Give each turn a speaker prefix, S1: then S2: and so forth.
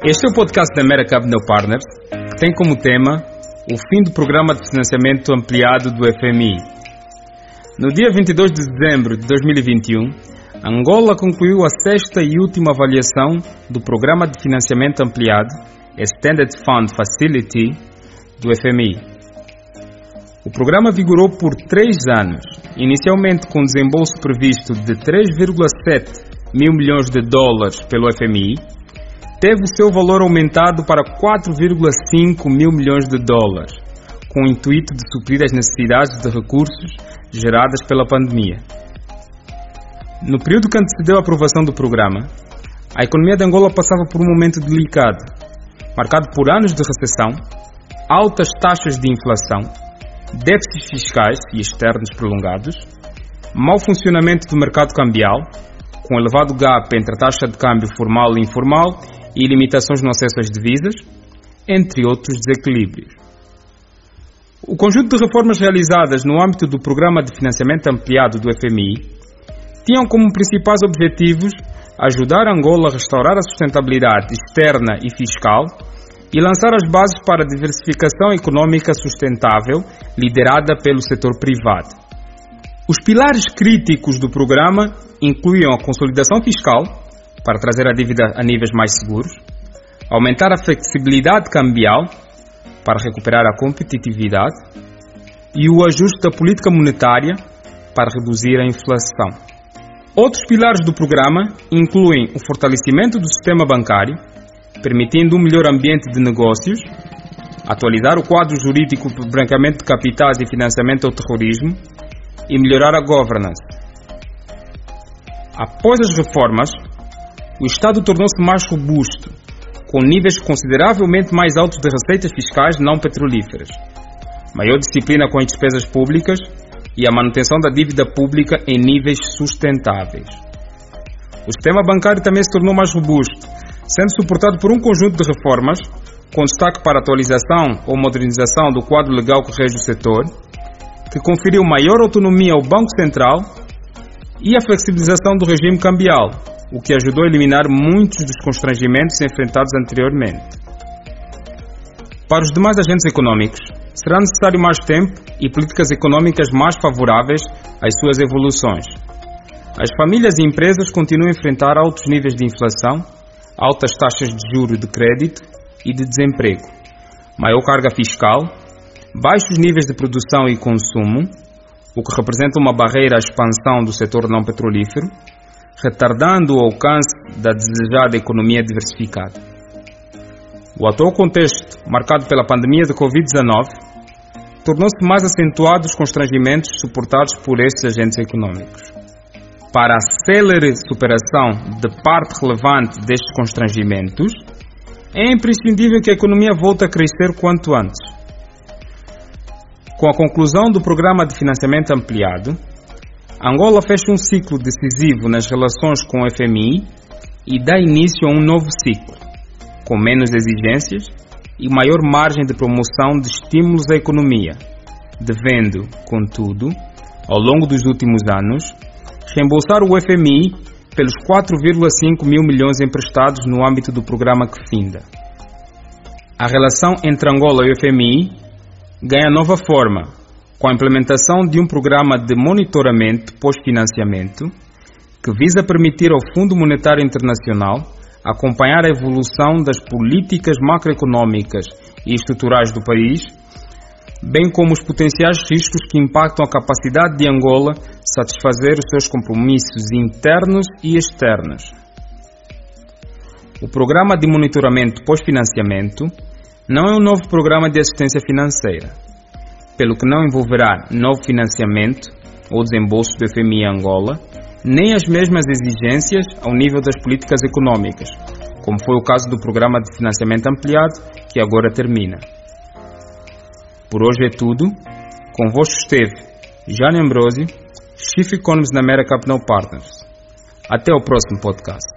S1: Este é o podcast da America Avenue Partners, que tem como tema o fim do programa de financiamento ampliado do FMI. No dia 22 de dezembro de 2021, Angola concluiu a sexta e última avaliação do programa de financiamento ampliado, Extended Fund Facility, do FMI. O programa vigorou por 3 anos, inicialmente com desembolso previsto de 3,7 mil milhões de dólares pelo FMI, teve o seu valor aumentado para 4,5 mil milhões de dólares, com o intuito de suprir as necessidades de recursos geradas pela pandemia. No período que antecedeu a aprovação do programa, a economia de Angola passava por um momento delicado, marcado por anos de recessão, altas taxas de inflação, déficits fiscais e externos prolongados, mau funcionamento do mercado cambial, com elevado gap entre a taxa de câmbio formal e informal e limitações no acesso às divisas, entre outros desequilíbrios. O conjunto de reformas realizadas no âmbito do Programa de Financiamento Ampliado do FMI tinham como principais objetivos ajudar Angola a restaurar a sustentabilidade externa e fiscal e lançar as bases para a diversificação econômica sustentável liderada pelo setor privado. Os pilares críticos do programa incluíam a consolidação fiscal, para trazer a dívida a níveis mais seguros, aumentar a flexibilidade cambial, para recuperar a competitividade, e o ajuste da política monetária, para reduzir a inflação. Outros pilares do programa incluem o fortalecimento do sistema bancário, permitindo um melhor ambiente de negócios, atualizar o quadro jurídico para o branqueamento de capitais e financiamento ao terrorismo e melhorar a governance. Após as reformas, o Estado tornou-se mais robusto, com níveis consideravelmente mais altos de receitas fiscais não petrolíferas, maior disciplina com as despesas públicas e a manutenção da dívida pública em níveis sustentáveis. O sistema bancário também se tornou mais robusto, sendo suportado por um conjunto de reformas, com destaque para a atualização ou modernização do quadro legal que rege o setor, que conferiu maior autonomia ao Banco Central e a flexibilização do regime cambial, o que ajudou a eliminar muitos dos constrangimentos enfrentados anteriormente. Para os demais agentes econômicos, será necessário mais tempo e políticas econômicas mais favoráveis às suas evoluções. As famílias e empresas continuam a enfrentar altos níveis de inflação, altas taxas de juros de crédito e de desemprego, maior carga fiscal, baixos níveis de produção e consumo, o que representa uma barreira à expansão do setor não petrolífero, retardando o alcance da desejada economia diversificada. O atual contexto, marcado pela pandemia de Covid-19, tornou-se mais acentuado os constrangimentos suportados por estes agentes econômicos. Para a célere superação de parte relevante destes constrangimentos, é imprescindível que a economia volte a crescer quanto antes. Com a conclusão do Programa de Financiamento Ampliado, Angola fecha um ciclo decisivo nas relações com o FMI e dá início a um novo ciclo, com menos exigências e maior margem de promoção de estímulos à economia, devendo, contudo, ao longo dos últimos anos, reembolsar o FMI pelos 4,5 mil milhões emprestados no âmbito do programa que finda. A relação entre Angola e o FMI ganha nova forma, com a implementação de um programa de monitoramento pós-financiamento que visa permitir ao Fundo Monetário Internacional acompanhar a evolução das políticas macroeconômicas e estruturais do país, bem como os potenciais riscos que impactam a capacidade de Angola satisfazer os seus compromissos internos e externos. O programa de monitoramento pós-financiamento não é um novo programa de assistência financeira, pelo que não envolverá novo financiamento ou desembolso do FMI em Angola, nem as mesmas exigências ao nível das políticas econômicas, como foi o caso do Programa de Financiamento Ampliado, que agora termina. Por hoje é tudo. Convosco esteve Jânio Ambrosio, Chief Economist na America Avenue Partners. Até o próximo podcast.